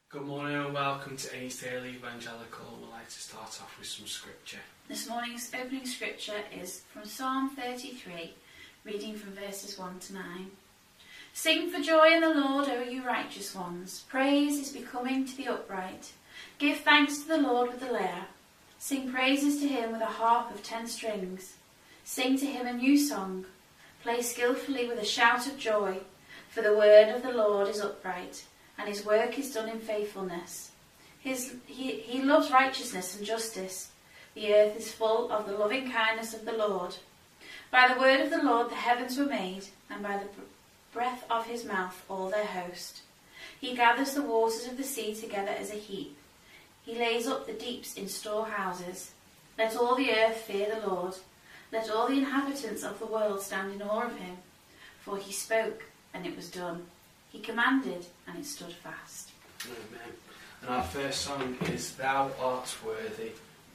Good morning and welcome to Eastdale Evangelical. We'd like to start off with some scripture. This morning's opening scripture is from Psalm 33, reading from verses 1 to 9. Sing for joy in the Lord, O you righteous ones. Praise is becoming to the upright. Give thanks to the Lord with the lyre. Sing praises to him with a harp of 10 strings. Sing to him a new song. Play skillfully with a shout of joy. For the word of the Lord is upright, and his work is done in faithfulness. He loves righteousness and justice. The earth is full of the loving kindness of the Lord. By the word of the Lord the heavens were made, and by the breath of his mouth all their host. He gathers the waters of the sea together as a heap. He lays up the deeps in storehouses. Let all the earth fear the Lord. Let all the inhabitants of the world stand in awe of him. For he spoke, and it was done. He commanded, and it stood fast. Amen. And our first song is Thou Art Worthy.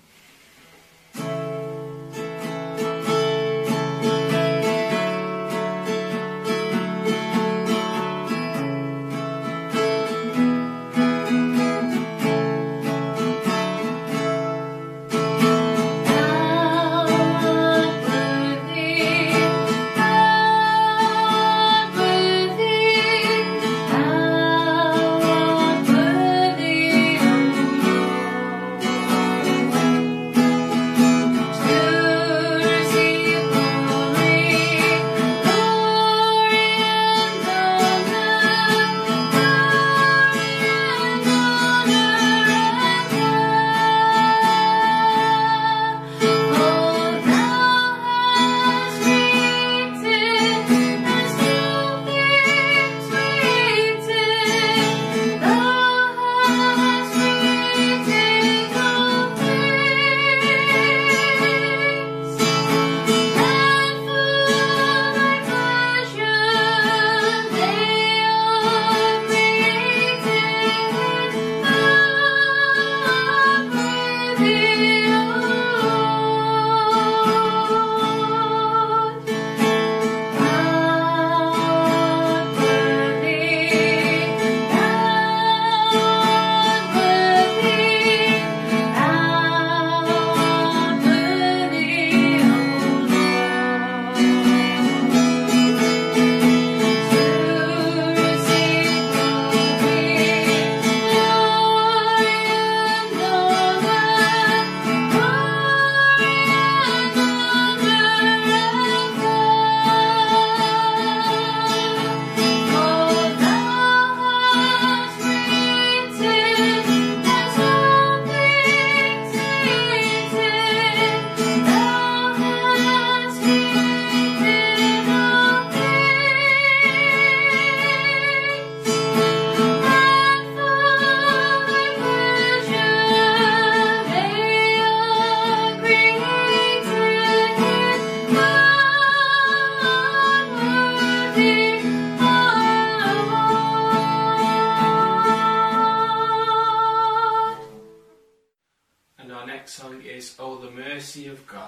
Song is Oh the Mercy of God.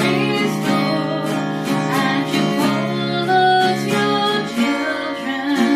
Children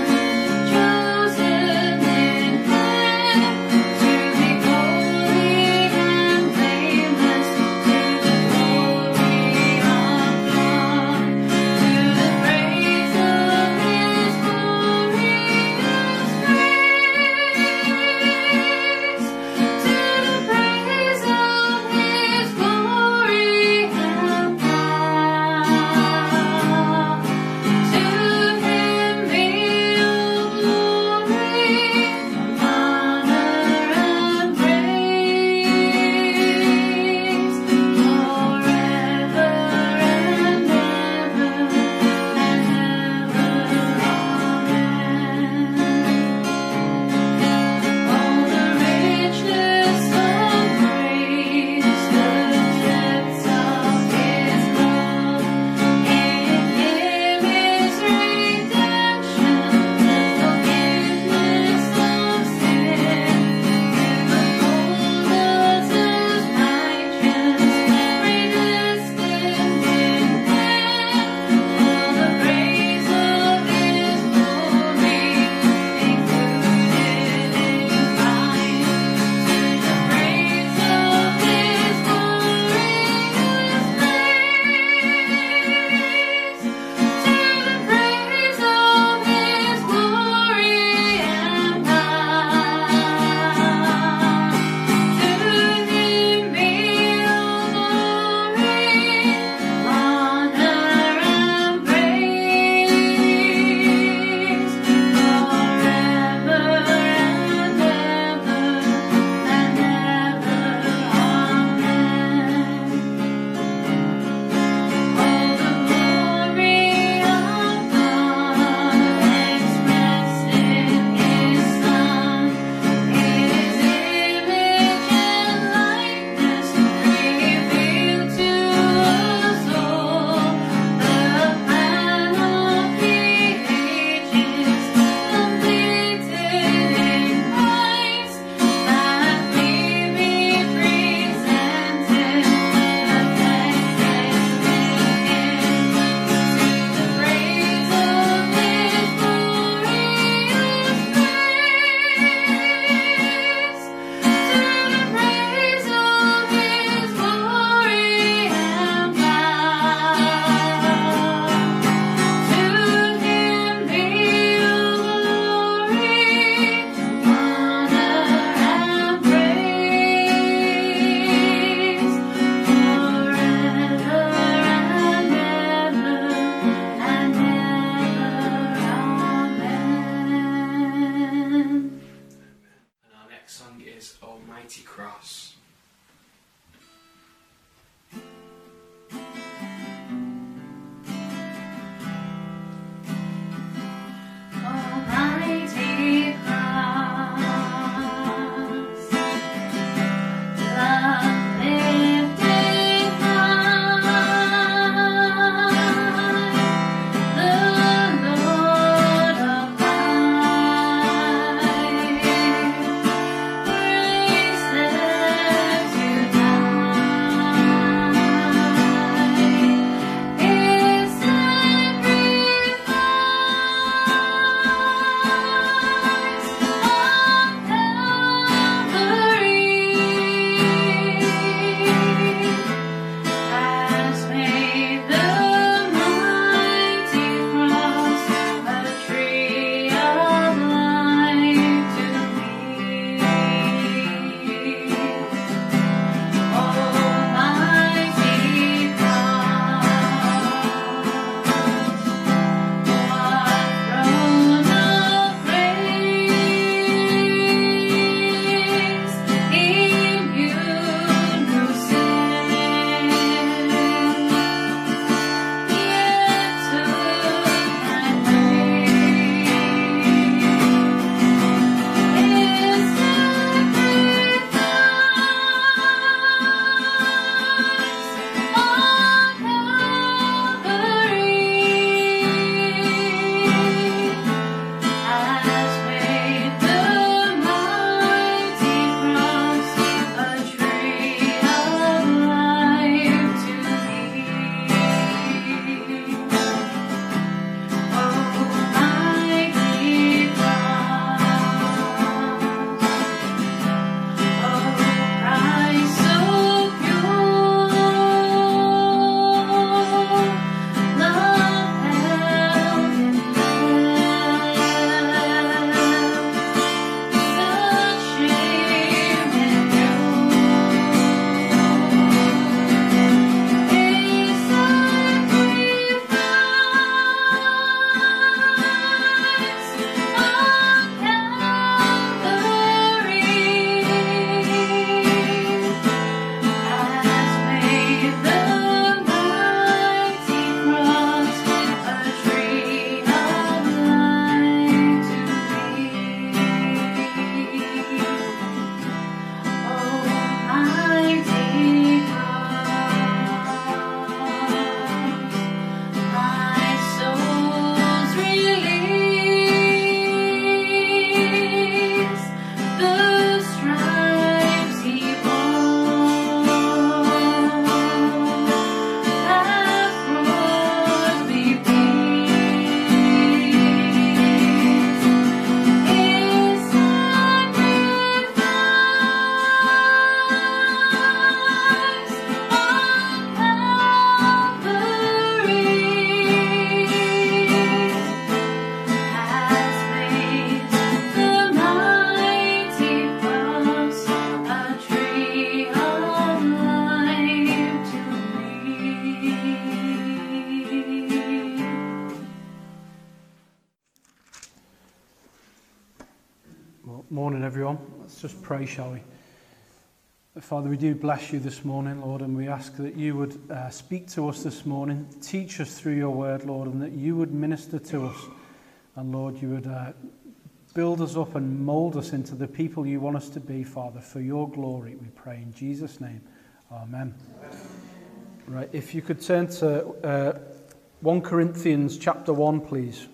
The song is Almighty Cross. Almighty cross, love lifted high, the Lord of life, grace there to die, His sacrifice on Calvary has made the mighty cross a tree of life to me. Almighty has made the mighty cross a tree of life to me. Almighty cross, oh Christ so pure, love held in such shame endured, His sacrifice on Calvary has made the mighty cross a tree of life to me. Almighty cross, my soul's release, the stripes He bore have brought me peace. His sacrifice on Calvary has made the mighty cross a tree of life to me. Well, morning, everyone. Let's just pray, shall we? Father, we do bless you this morning, Lord, and we ask that you would speak to us this morning, teach us through your word, Lord, and that you would minister to us. And, Lord, you would build us up and mould us into the people you want us to be, Father, for your glory, we pray in Jesus' name. Amen. Right, if you could turn to 1 Corinthians chapter 1, please.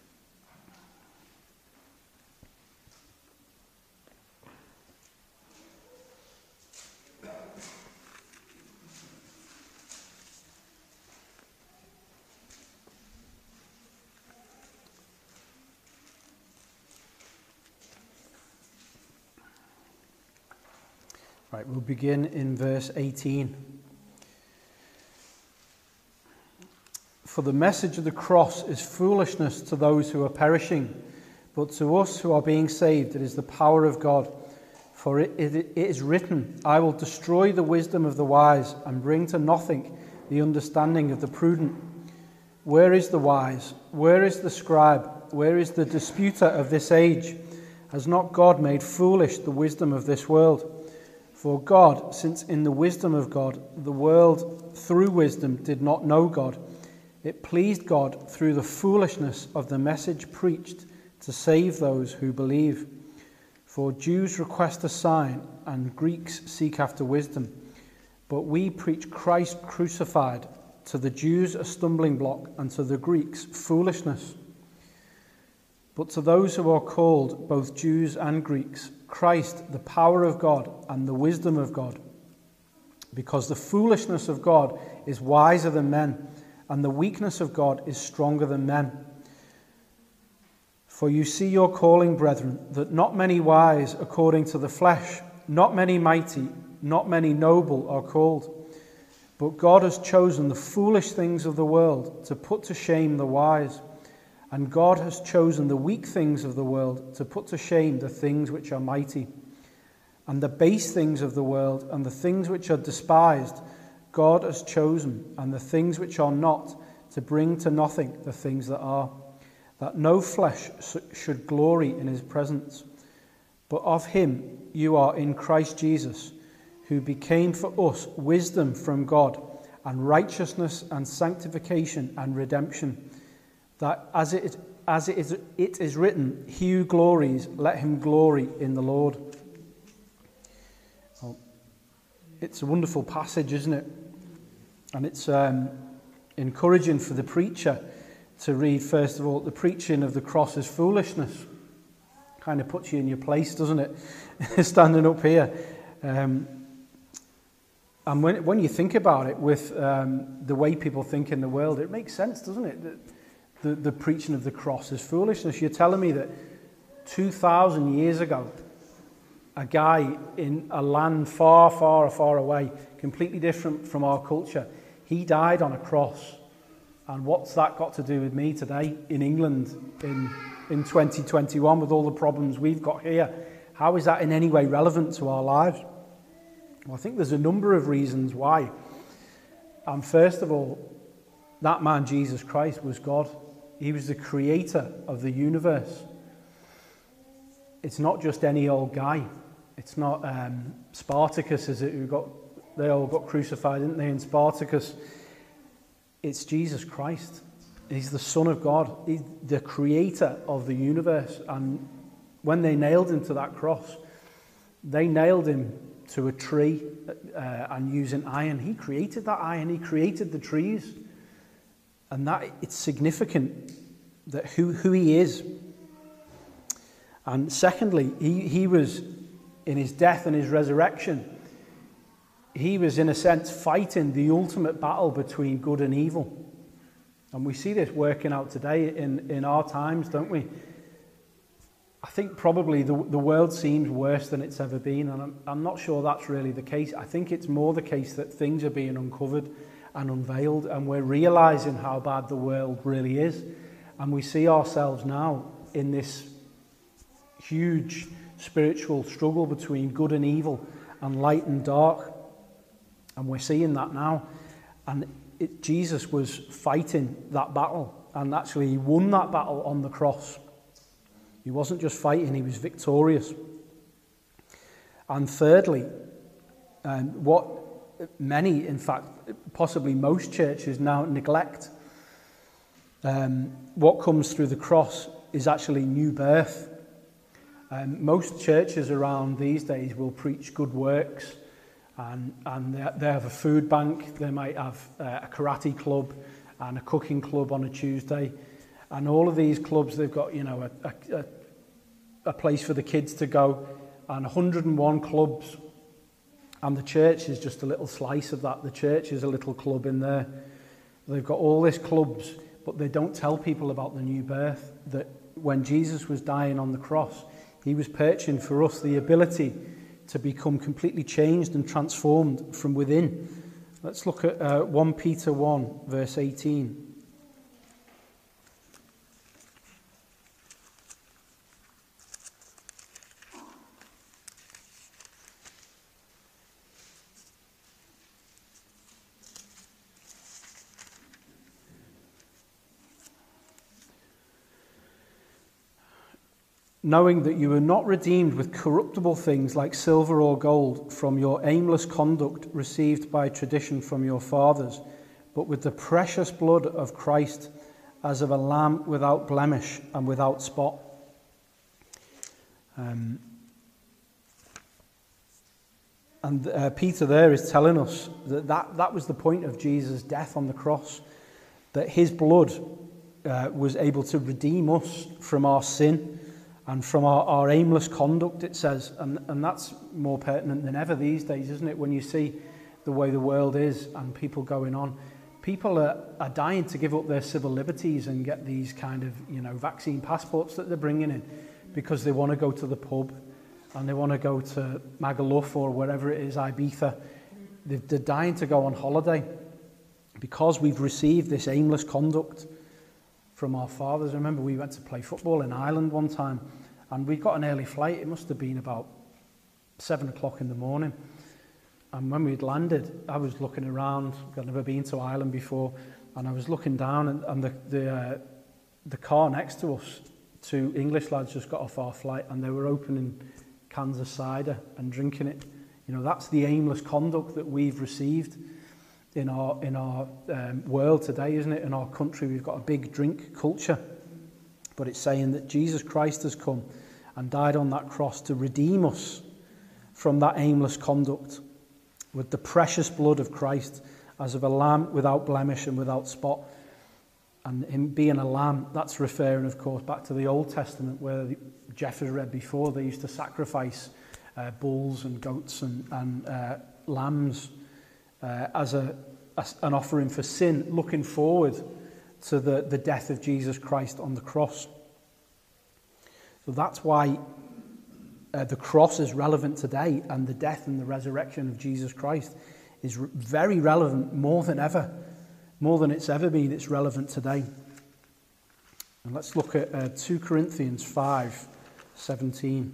Right, we'll begin in verse 18. For the message of the cross is foolishness to those who are perishing, but to us who are being saved it is the power of God. For it is written, I will destroy the wisdom of the wise and bring to nothing the understanding of the prudent. Where is the wise? Where is the scribe? Where is the disputer of this age? Has not God made foolish the wisdom of this world? For God, since in the wisdom of God, the world through wisdom did not know God, it pleased God through the foolishness of the message preached to save those who believe. For Jews request a sign, and Greeks seek after wisdom. But we preach Christ crucified, to the Jews a stumbling block, and to the Greeks foolishness. But to those who are called, both Jews and Greeks, Christ, the power of God and the wisdom of God. Because the foolishness of God is wiser than men, and the weakness of God is stronger than men. For you see your calling, brethren, that not many wise according to the flesh, not many mighty, not many noble are called. But God has chosen the foolish things of the world to put to shame the wise. And God has chosen the weak things of the world to put to shame the things which are mighty. And the base things of the world and the things which are despised, God has chosen, and the things which are not, to bring to nothing the things that are, that no flesh should glory in his presence. But of him you are in Christ Jesus, who became for us wisdom from God, and righteousness and sanctification and redemption, that as it is written, he who glories, let him glory in the Lord. Well, it's a wonderful passage, isn't it? And it's encouraging for the preacher to read, first of all, the preaching of the cross is foolishness. Kind of puts you in your place, doesn't it? Standing up here. And when you think about it, with the way people think in the world, it makes sense, doesn't it? The preaching of the cross is foolishness. You're telling me that 2,000 years ago, a guy in a land far, far, far away, completely different from our culture, he died on a cross. And what's that got to do with me today in England in 2021 with all the problems we've got here? How is that in any way relevant to our lives? Well, I think there's a number of reasons why. And first of all, that man, Jesus Christ, was God. He was the creator of the universe. It's not just any old guy. It's not Spartacus, is it? They all got crucified, didn't they, in Spartacus? It's Jesus Christ. He's the Son of God. He's the creator of the universe. And when they nailed him to that cross, they nailed him to a tree and using iron. He created that iron. He created the trees. And that it's significant that who he is. And secondly, he was, in his death and his resurrection, he was in a sense fighting the ultimate battle between good and evil. And we see this working out today in our times, don't we? I think probably the world seems worse than it's ever been, and I'm not sure that's really the case. I think it's more the case that things are being uncovered and unveiled, and we're realising how bad the world really is. And we see ourselves now in this huge spiritual struggle between good and evil and light and dark. And we're seeing that now. And Jesus was fighting that battle, and actually he won that battle on the cross. He wasn't just fighting, he was victorious. And thirdly, what many, in fact, possibly most churches now neglect, what comes through the cross is actually new birth. Most churches around these days will preach good works, and they have a food bank, they might have a karate club and a cooking club on a Tuesday. And all of these clubs, they've got, a place for the kids to go, and 101 clubs. And the church is just a little slice of that. The church is a little club in there. They've got all these clubs, but they don't tell people about the new birth, that when Jesus was dying on the cross, he was purchasing for us the ability to become completely changed and transformed from within. Let's look at 1 Peter 1, verse 18. knowing that you were not redeemed with corruptible things like silver or gold from your aimless conduct received by tradition from your fathers, but with the precious blood of Christ as of a lamb without blemish and without spot. Peter there is telling us that was the point of Jesus' death on the cross, that his blood was able to redeem us from our sin and from our aimless conduct, it says. And that's more pertinent than ever these days, isn't it? When you see the way the world is and people going on. People are dying to give up their civil liberties and get these kind of, vaccine passports that they're bringing in because they want to go to the pub and they want to go to Magaluf or wherever it is, Ibiza. They're dying to go on holiday because we've received this aimless conduct from our fathers. I remember we went to play football in Ireland one time and we got an early flight. It must have been about 7 o'clock in the morning. And when we'd landed, I was looking around. I'd never been to Ireland before, and I was looking down, and the car next to us, 2 English lads just got off our flight, and they were opening cans of cider and drinking it. That's the aimless conduct that we've received in our world today, isn't it? In our country, we've got a big drink culture, but it's saying that Jesus Christ has come and died on that cross to redeem us from that aimless conduct, with the precious blood of Christ as of a lamb without blemish and without spot. And him being a lamb, that's referring, of course, back to the Old Testament where Jeff has read before. They used to sacrifice bulls and goats and lambs as an offering for sin, looking forward to the death of Jesus Christ on the cross. So that's why the cross is relevant today, and the death and the resurrection of Jesus Christ is very relevant, more than ever, more than it's ever been. It's relevant today. And let's look at 2 Corinthians 5:17.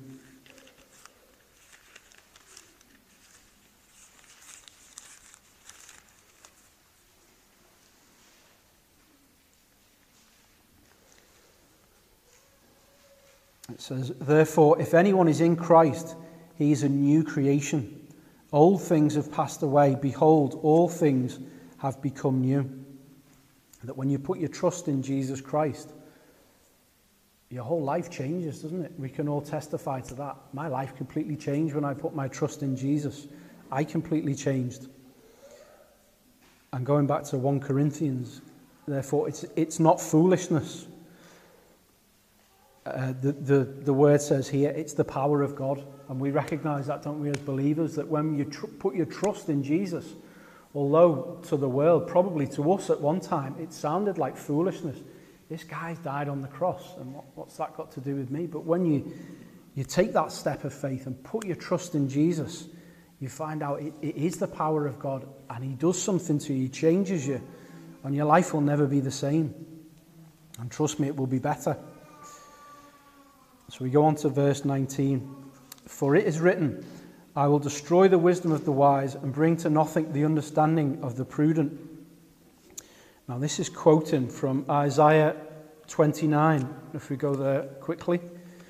It says, "Therefore, if anyone is in Christ, he is a new creation. Old things have passed away. Behold, all things have become new." That when you put your trust in Jesus Christ, your whole life changes, doesn't it? We can all testify to that. My life completely changed when I put my trust in Jesus. I completely changed. And going back to 1 Corinthians, therefore, it's not foolishness. The word says here, it's the power of God. And we recognise that, don't we, as believers, that when you put your trust in Jesus, although to the world, probably to us at one time, it sounded like foolishness. This guy's died on the cross, and what's that got to do with me? But when you take that step of faith and put your trust in Jesus, you find out it is the power of God, and he does something to you, he changes you, and your life will never be the same. And trust me, it will be better. So we go on to verse 19. "For it is written, I will destroy the wisdom of the wise and bring to nothing the understanding of the prudent." Now this is quoting from Isaiah 29, if we go there quickly.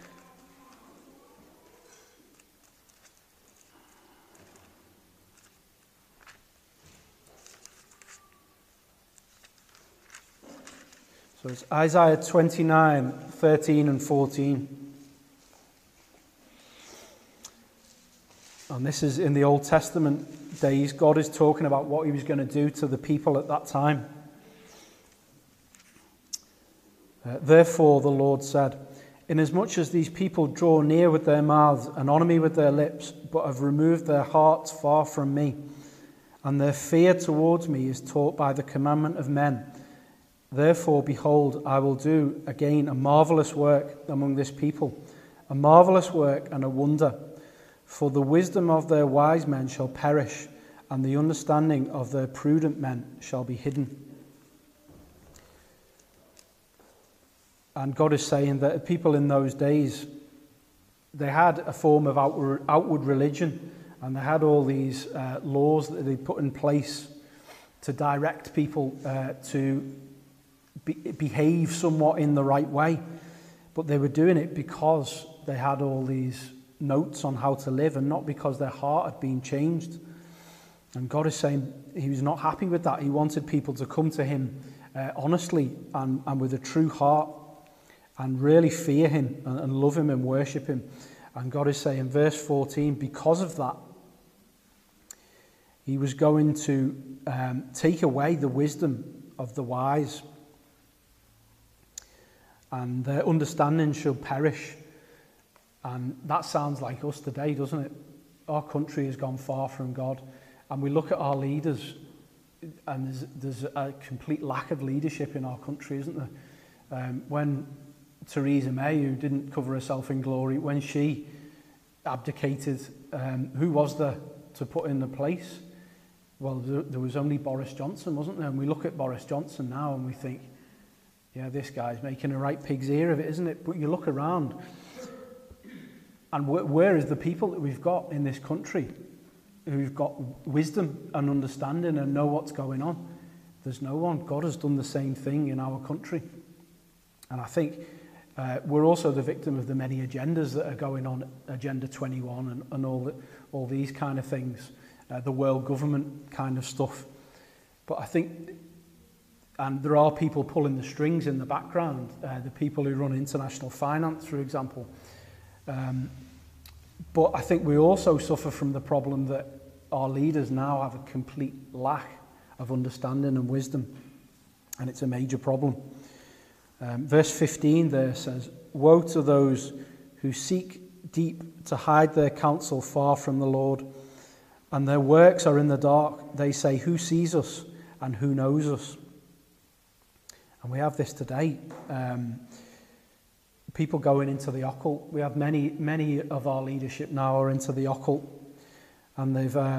So it's Isaiah 29, 13 and 14. And this is in the Old Testament days. God is talking about what he was going to do to the people at that time. "Therefore, the Lord said, inasmuch as these people draw near with their mouths and honour me with their lips, but have removed their hearts far from me, and their fear towards me is taught by the commandment of men, therefore, behold, I will do again a marvellous work among this people, a marvellous work and a wonder. For the wisdom of their wise men shall perish, and the understanding of their prudent men shall be hidden." And God is saying that people in those days, they had a form of outward religion, and they had all these laws that they put in place to direct people to behave somewhat in the right way. But they were doing it because they had all these notes on how to live and not because their heart had been changed. And God is saying he was not happy with that. He wanted people to come to him honestly and with a true heart and really fear him and love him and worship him. And God is saying in verse 14, because of that, he was going to take away the wisdom of the wise, and their understanding shall perish. And that sounds like us today, doesn't it? Our country has gone far from God, and we look at our leaders, and there's a complete lack of leadership in our country, isn't there? When Theresa May, who didn't cover herself in glory, when she abdicated, who was there to put in the place? Well, there was only Boris Johnson, wasn't there? And we look at Boris Johnson now and we think, yeah, this guy's making a right pig's ear of it, isn't it? But you look around, and where is the people that we've got in this country who've got wisdom and understanding and know what's going on? There's no one. God has done the same thing in our country. And I think we're also the victim of the many agendas that are going on, Agenda 21 and all these kind of things, the world government kind of stuff. But I think, and there are people pulling the strings in the background, the people who run international finance, for example. But I think we also suffer from the problem that our leaders now have a complete lack of understanding and wisdom, and it's a major problem. Verse 15 there says, "Woe to those who seek deep to hide their counsel far from the Lord, and their works are in the dark. They say, who sees us and who knows us?" And we have this today. People going into the occult. We have many of our leadership now are into the occult, and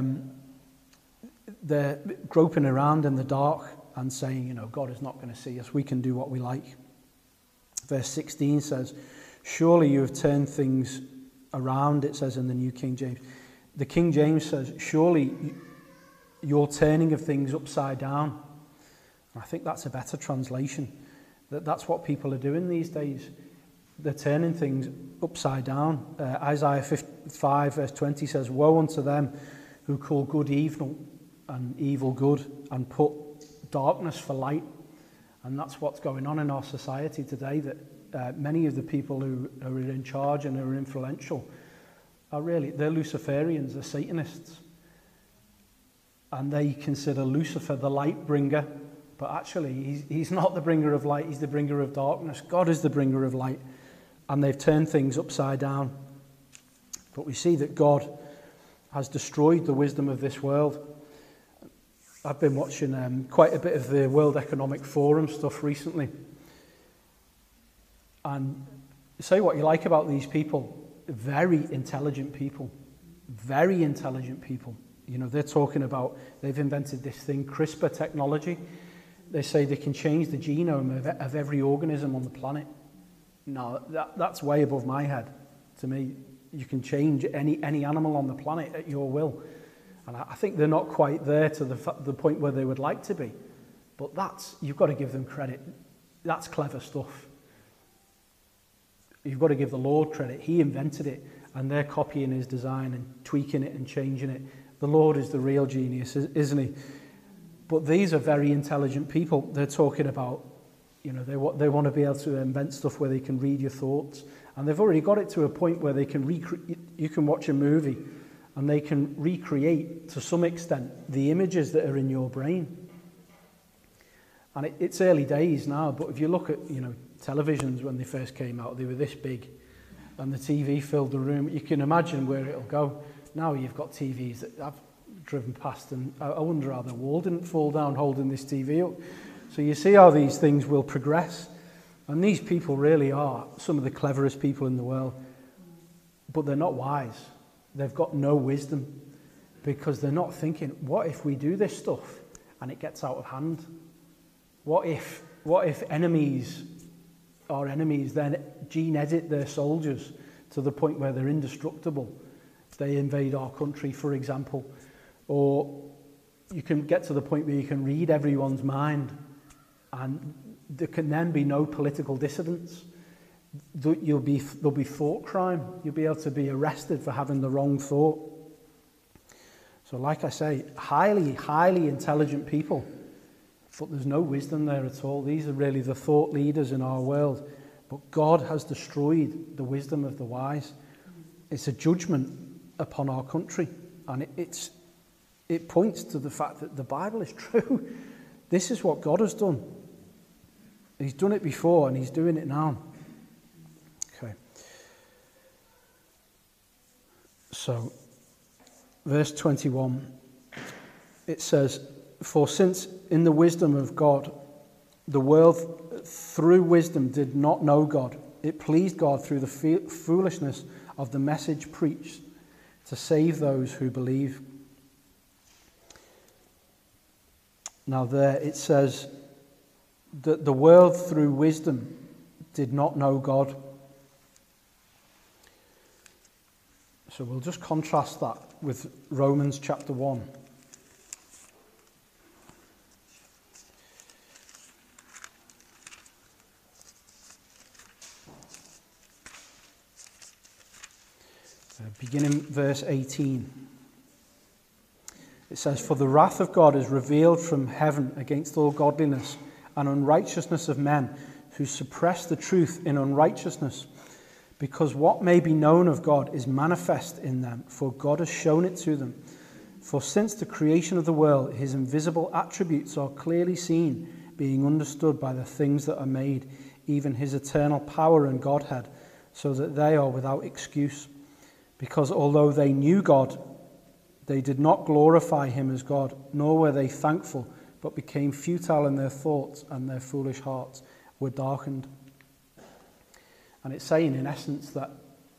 they're groping around in the dark and saying, God is not going to see us. We can do what we like. Verse 16 says, "Surely you have turned things around," it says in the New King James. The King James says, "Surely you're turning of things upside down." And I think that's a better translation. That's what people are doing these days. They're turning things upside down. Isaiah 55 verse 20 says, "Woe unto them who call good evil and evil good, and put darkness for light." And that's what's going on in our society today, that many of the people who are in charge and are influential they're Luciferians, they're Satanists. And they consider Lucifer the light bringer, but actually he's not the bringer of light, he's the bringer of darkness. God is the bringer of light. And they've turned things upside down. But we see that God has destroyed the wisdom of this world. I've been watching quite a bit of the World Economic Forum stuff recently. And say what you like about these people, very intelligent people. Very intelligent people. They're talking about, they've invented this thing, CRISPR technology. They say they can change the genome of every organism on the planet. No, that's way above my head. To me, you can change any animal on the planet at your will. And I think they're not quite there to the point where they would like to be. But you've got to give them credit. That's clever stuff. You've got to give the Lord credit. He invented it, and they're copying his design and tweaking it and changing it. The Lord is the real genius, isn't he? But these are very intelligent people. They're talking about, they want to be able to invent stuff where they can read your thoughts. And they've already got it to a point where they can you can watch a movie and they can recreate, to some extent, the images that are in your brain. And it's early days now, but if you look at, televisions when they first came out, they were this big, and the TV filled the room. You can imagine where it'll go. Now you've got TVs that I've driven past, and I wonder how the wall didn't fall down holding this TV up. So you see how these things will progress. And these people really are some of the cleverest people in the world. But they're not wise. They've got no wisdom, because they're not thinking, what if we do this stuff and it gets out of hand? What if our enemies then gene edit their soldiers to the point where they're indestructible? They invade our country, for example. Or you can get to the point where you can read everyone's mind, and there can then be no political dissidents. there'll be thought crime. You'll be able to be arrested for having the wrong thought. So like I say, highly, highly intelligent people, but there's no wisdom there at all. These are really the thought leaders in our world. But God has destroyed the wisdom of the wise. It's a judgment upon our country. And it points to the fact that the Bible is true. This is what God has done. He's done it before and he's doing it now. Okay. So, verse 21, it says, "For since in the wisdom of God, the world through wisdom did not know God, it pleased God through the foolishness of the message preached to save those who believe." Now there it says that the world through wisdom did not know God. So we'll just contrast that with Romans chapter 1. Beginning verse 18. It says, "For the wrath of God is revealed from heaven against all godliness and unrighteousness of men who suppress the truth in unrighteousness, because what may be known of God is manifest in them, for God has shown it to them. For since the creation of the world, his invisible attributes are clearly seen, being understood by the things that are made, even his eternal power and Godhead, so that they are without excuse. Because although they knew God, they did not glorify him as God, nor were they thankful, but became futile in their thoughts, and their foolish hearts were darkened." And it's saying, in essence, that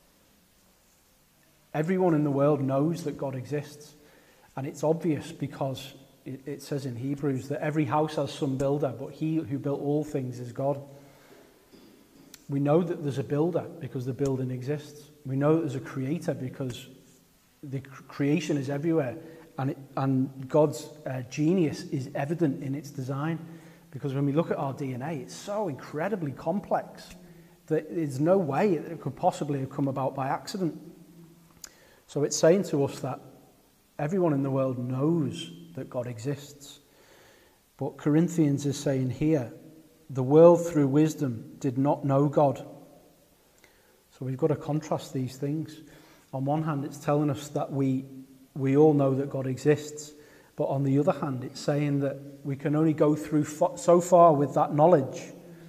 everyone in the world knows that God exists. And it's obvious because it says in Hebrews that every house has some builder, but he who built all things is God. We know that there's a builder because the building exists. We know that there's a creator because the creation is everywhere. And God's genius is evident in its design. Because when we look at our DNA, it's so incredibly complex that there's no way it could possibly have come about by accident. So it's saying to us that everyone in the world knows that God exists. But Corinthians is saying here, the world through wisdom did not know God. So we've got to contrast these things. On one hand, it's telling us that we all know that God exists. But on the other hand, it's saying that we can only go through so far with that knowledge.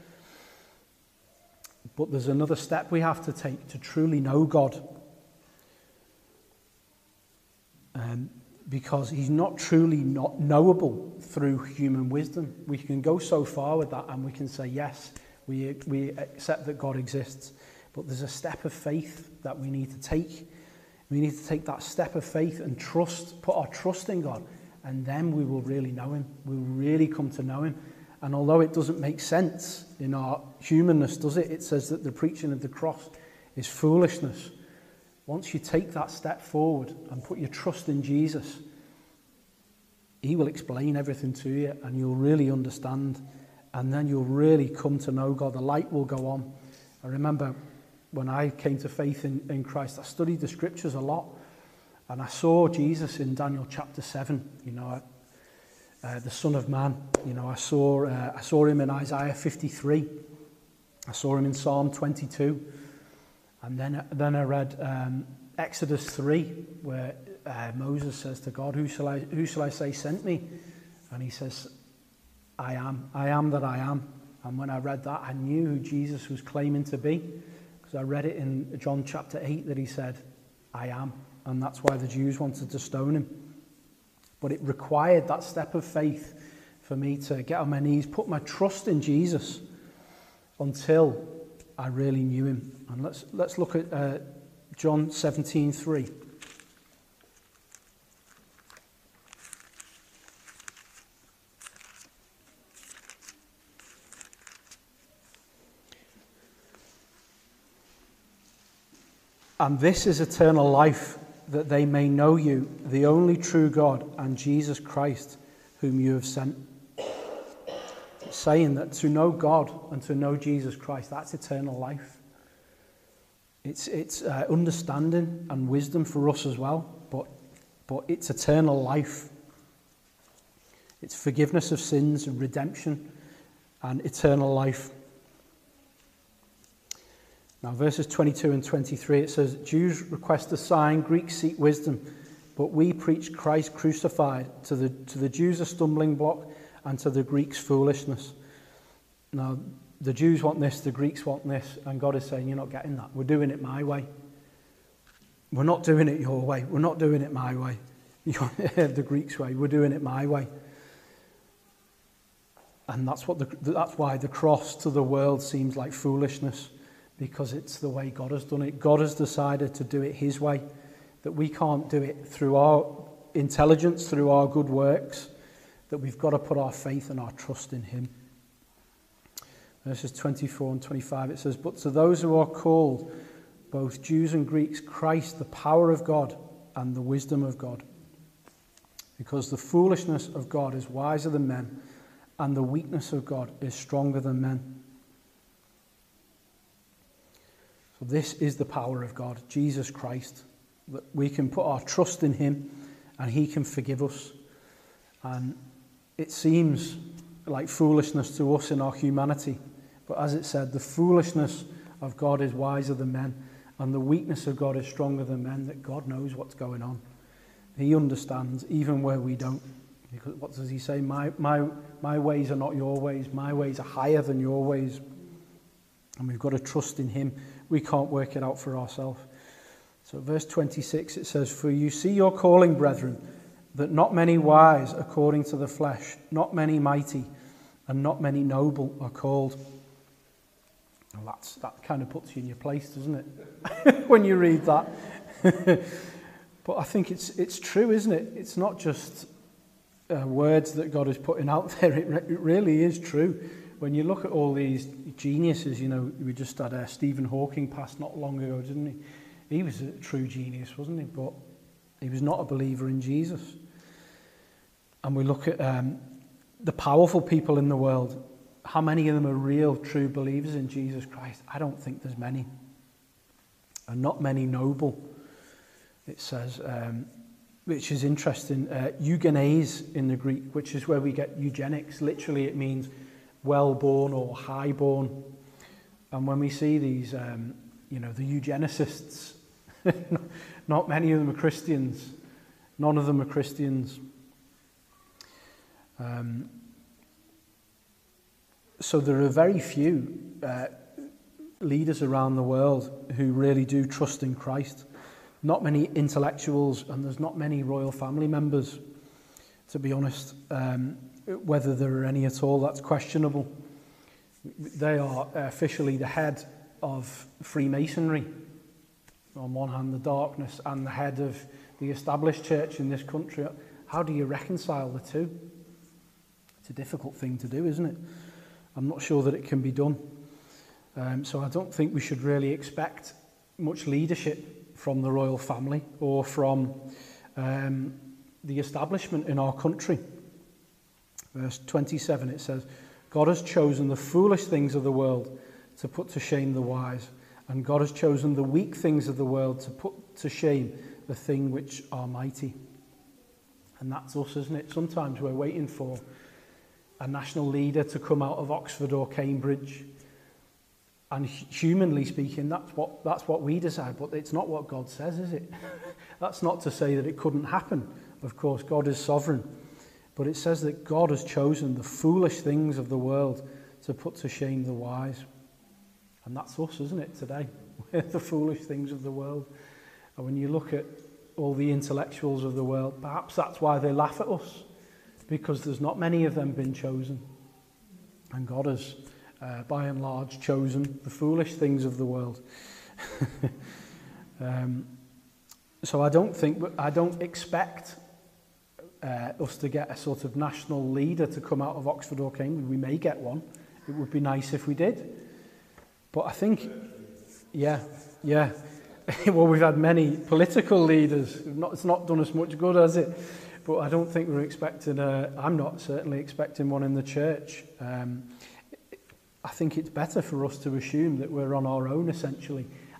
But there's another step we have to take to truly know God. Because he's not truly not knowable through human wisdom. We can go so far with that and we can say, yes, we accept that God exists. But there's a step of faith that we need to take. We need to take that step of faith and trust, put our trust in God. And then we will really know him. We will really come to know him. And although it doesn't make sense in our humanness, does it? It says that the preaching of the cross is foolishness. Once you take that step forward and put your trust in Jesus, he will explain everything to you and you'll really understand. And then you'll really come to know God. The light will go on. I remember when I came to faith in Christ, I studied the scriptures a lot. And I saw Jesus in Daniel chapter 7, the Son of Man. I saw him in Isaiah 53. I saw him in Psalm 22. And then I read Exodus 3, where Moses says to God, who shall I say sent me? And he says, I am that I am. And when I read that, I knew who Jesus was claiming to be. Because I read it in John chapter 8 that he said, I am. And that's why the Jews wanted to stone him. But it required that step of faith for me to get on my knees, put my trust in Jesus until I really knew him. And let's look at John 17:3. And this is eternal life, that they may know you, the only true God, and Jesus Christ, whom you have sent. It's saying that to know God and to know Jesus Christ, that's eternal life. It's understanding and wisdom for us as well, but it's eternal life. It's forgiveness of sins and redemption and eternal life. Now, verses 22 and 23, it says, Jews request a sign, Greeks seek wisdom, but we preach Christ crucified, to the Jews a stumbling block, and to the Greeks foolishness. Now, the Jews want this, the Greeks want this, and God is saying, you're not getting that. We're doing it my way. We're not doing it your way. We're not doing it my way. The Greeks' way. We're doing it my way. And that's why the cross to the world seems like foolishness, because it's the way God has done it. God has decided to do it his way, that we can't do it through our intelligence, through our good works, that we've got to put our faith and our trust in him. Verses 24 and 25, it says, but to those who are called, both Jews and Greeks, Christ, the power of God and the wisdom of God. Because the foolishness of God is wiser than men, and the weakness of God is stronger than men. So this is the power of God, Jesus Christ, that we can put our trust in him and he can forgive us. And it seems like foolishness to us in our humanity, but as it said, the foolishness of God is wiser than men, and the weakness of God is stronger than men, that God knows what's going on. He understands even where we don't. Because what does he say? My ways are not your ways. My ways are higher than your ways. And we've got to trust in him. We can't work it out for ourselves. So verse 26, it says, for you see your calling, brethren, that not many wise according to the flesh, not many mighty, and not many noble are called. Well, that kind of puts you in your place, doesn't it? When you read that. But I think it's true, isn't it? It's not just words that God is putting out there. It really is true. When you look at all these geniuses, we just had Stephen Hawking pass not long ago, didn't he? He was a true genius, wasn't he? But he was not a believer in Jesus. And we look at the powerful people in the world. How many of them are real, true believers in Jesus Christ? I don't think there's many. And not many noble, it says, which is interesting. Eugenes in the Greek, which is where we get eugenics. Literally, it means well-born or high-born. And when we see these, the eugenicists, not many of them are Christians. None of them are Christians. So there are very few leaders around the world who really do trust in Christ. Not many intellectuals, and there's not many royal family members, to be honest. Whether there are any at all, that's questionable. They are officially the head of Freemasonry. On one hand, the darkness, and the head of the established church in this country. How do you reconcile the two? It's a difficult thing to do, isn't it? I'm not sure that it can be done. So I don't think we should really expect much leadership from the royal family or from the establishment in our country. Verse 27, it says, God has chosen the foolish things of the world to put to shame the wise, and God has chosen the weak things of the world to put to shame the thing which are mighty. And that's us, isn't it? Sometimes we're waiting for a national leader to come out of Oxford or Cambridge. And humanly speaking, that's what we decide, but it's not what God says, is it? That's not to say that it couldn't happen. Of course, God is sovereign. But it says that God has chosen the foolish things of the world to put to shame the wise. And that's us, isn't it, today? We're the foolish things of the world. And when you look at all the intellectuals of the world, perhaps that's why they laugh at us, because there's not many of them been chosen. And God has, by and large, chosen the foolish things of the world. So I don't expect us to get a sort of national leader to come out of Oxford or Cambridge. We may get one. It would be nice if we did. But I think, yeah. Well, we've had many political leaders. It's not done us much good, has it? But I don't think we're expecting I'm not certainly expecting one in the church. I think it's better for us to assume that we're on our own, essentially,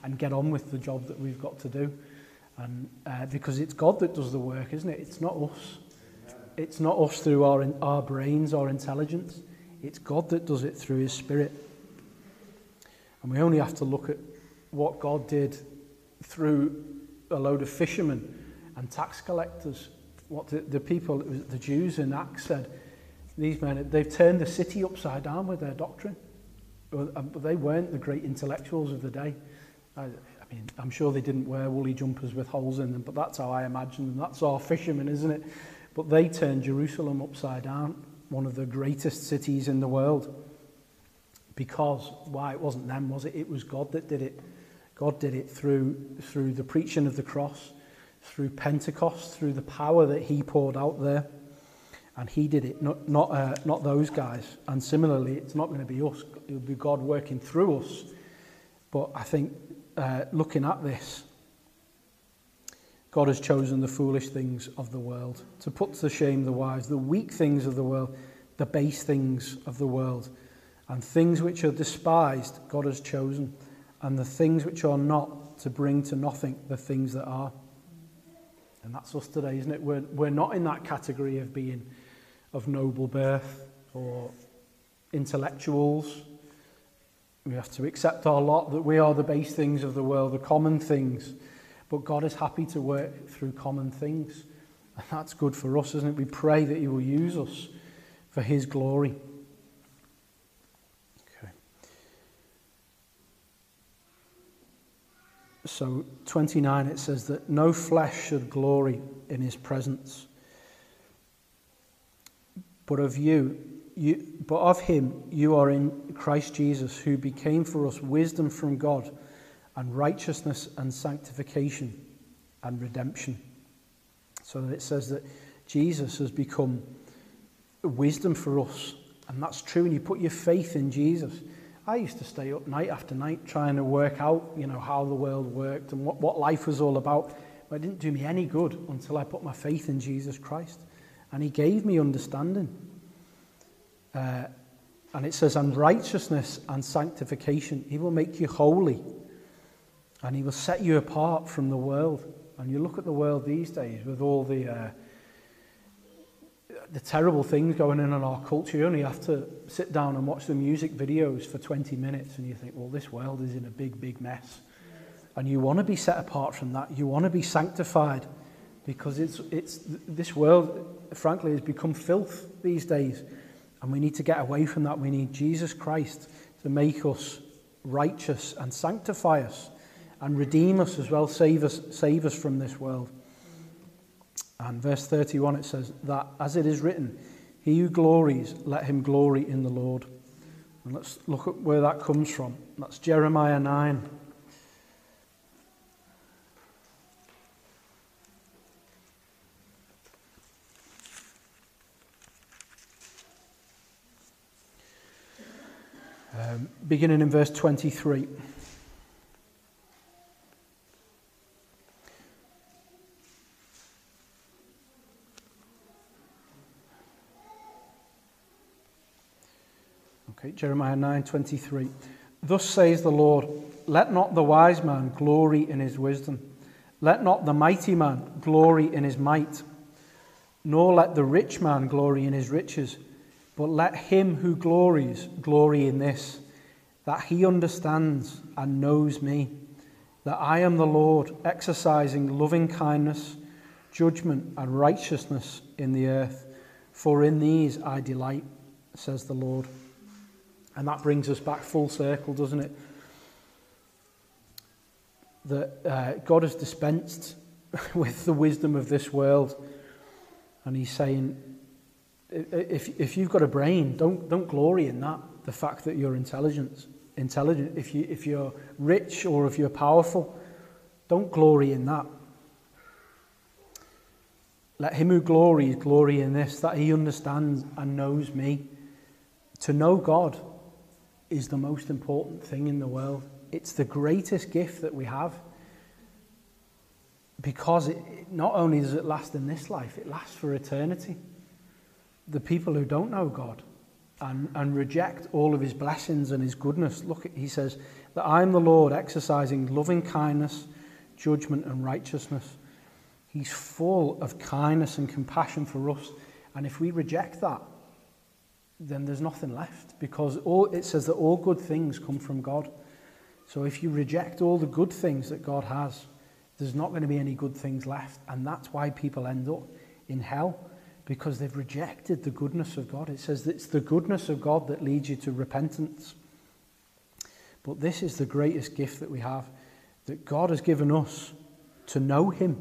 and get on with the job that we've got to do. And because it's God that does the work, isn't it? It's not us. It's not us through our brains, our intelligence. It's God that does it through his Spirit. And we only have to look at what God did through a load of fishermen and tax collectors. What the people, the Jews in Acts said, these men, they've turned the city upside down with their doctrine. But they weren't the great intellectuals of the day. I mean, I'm sure they didn't wear woolly jumpers with holes in them, but that's how I imagine them. That's our fishermen, isn't it? But they turned Jerusalem upside down, one of the greatest cities in the world. Because, why? It wasn't them, was it? It was God that did it. God did it through the preaching of the cross, through Pentecost, through the power that he poured out there. And he did it, not those guys. And similarly, it's not going to be us. It will be God working through us. But I think looking at this, God has chosen the foolish things of the world to put to shame the wise, the weak things of the world, the base things of the world. And things which are despised, God has chosen. And the things which are not, to bring to nothing the things that are. And that's us today, isn't it? We're not in that category of being of noble birth or intellectuals. We have to accept our lot, that we are the base things of the world, the common things. But God is happy to work through common things. And that's good for us, isn't it? We pray that he will use us for his glory. Okay. So 29, it says that no flesh should glory in his presence. But of him you are in Christ Jesus, who became for us wisdom from God, and righteousness and sanctification and redemption. So that it says that Jesus has become wisdom for us. And that's true when you put your faith in Jesus. I used to stay up night after night trying to work out, how the world worked and what life was all about. But it didn't do me any good until I put my faith in Jesus Christ. And he gave me understanding. And it says, and righteousness and sanctification. He will make you holy. And he will set you apart from the world. And you look at the world these days with all the terrible things going on in our culture. You only have to sit down and watch the music videos for 20 minutes and you think, well, this world is in a big, big mess. And you want to be set apart from that. You want to be sanctified, because this world, frankly, has become filth these days. And we need to get away from that. We need Jesus Christ to make us righteous and sanctify us and redeem us as well, save us from this world. And verse 31, it says that, as it is written, he who glories, let him glory in the Lord. And let's look at where that comes from. That's Jeremiah 9. Beginning in verse 23. Okay, Jeremiah 9:23. Thus says the Lord, let not the wise man glory in his wisdom, let not the mighty man glory in his might, nor let the rich man glory in his riches, but let him who glories glory in this, that he understands and knows me, that I am the Lord, exercising loving kindness, judgment and righteousness in the earth. For in these I delight, says the Lord. And that brings us back full circle, doesn't it? That God has dispensed with the wisdom of this world. And he's saying, if you've got a brain, don't glory in that. The fact that you're intelligent. If you're rich or if you're powerful, don't glory in that. Let him who glories glory in this, that he understands and knows me. To know God is the most important thing in the world. It's the greatest gift that we have. Because not only does it last in this life, it lasts for eternity. The people who don't know God and reject all of his blessings and his goodness. Look, he says that I am the Lord, exercising loving kindness, judgment and righteousness. He's full of kindness and compassion for us. And if we reject that, then there's nothing left, because it says that all good things come from God. So if you reject all the good things that God has, there's not going to be any good things left. And that's why people end up in hell, because they've rejected the goodness of God. It says that it's the goodness of God that leads you to repentance. But this is the greatest gift that we have, that God has given us to know him.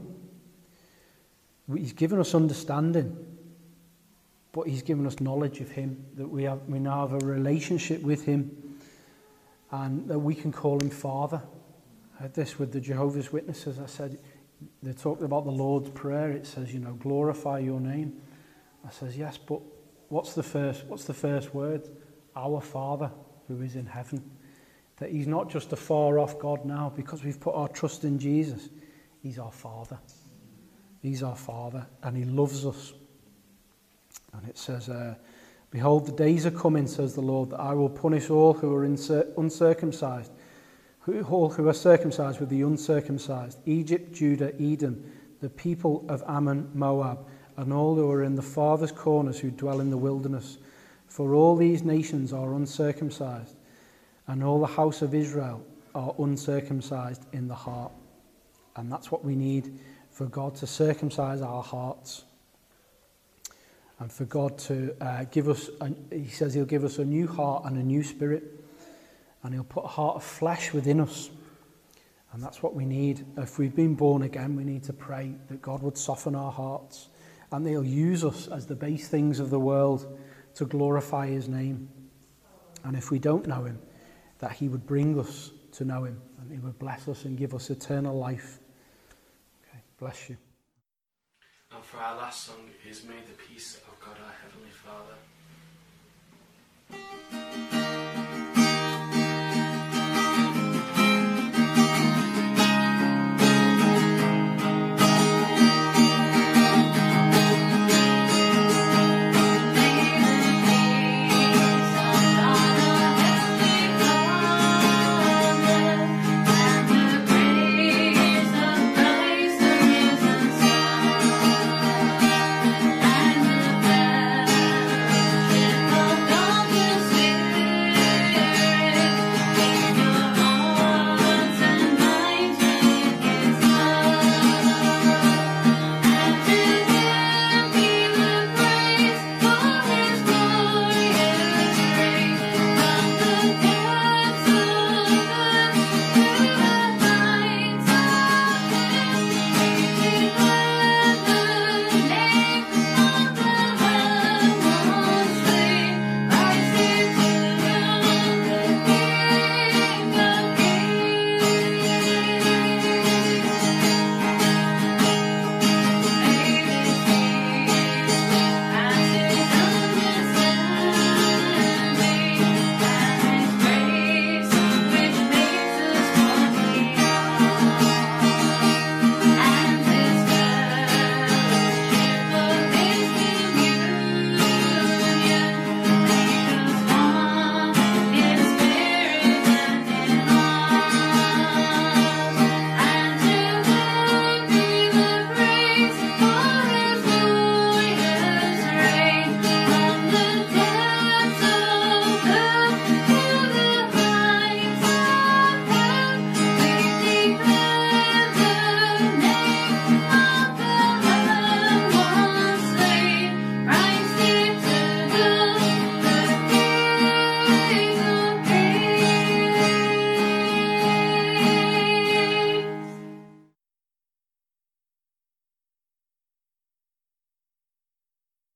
He's given us understanding, but he's given us knowledge of him, that we now have a relationship with him, and that we can call him Father. I had this with the Jehovah's Witnesses. I said, they talked about the Lord's Prayer. It says, glorify your name. I says, yes, but what's the first word? Our Father who is in heaven. That he's not just a far off God now because we've put our trust in Jesus. He's our Father. He's our Father, and he loves us. And it says, behold, the days are coming, says the Lord, that I will punish all who are uncircumcised, all who are circumcised with the uncircumcised, Egypt, Judah, Edom, the people of Ammon, Moab, and all who are in the farthest corners who dwell in the wilderness. For all these nations are uncircumcised, and all the house of Israel are uncircumcised in the heart. And that's what we need, for God to circumcise our hearts. And for God to give us, he says he'll give us a new heart and a new spirit. And he'll put a heart of flesh within us. And that's what we need. If we've been born again, we need to pray that God would soften our hearts. And he'll use us as the base things of the world to glorify his name. And if we don't know him, that he would bring us to know him. And he would bless us and give us eternal life. Okay, bless you. And for our last song is May the Peace of God our Heavenly Father.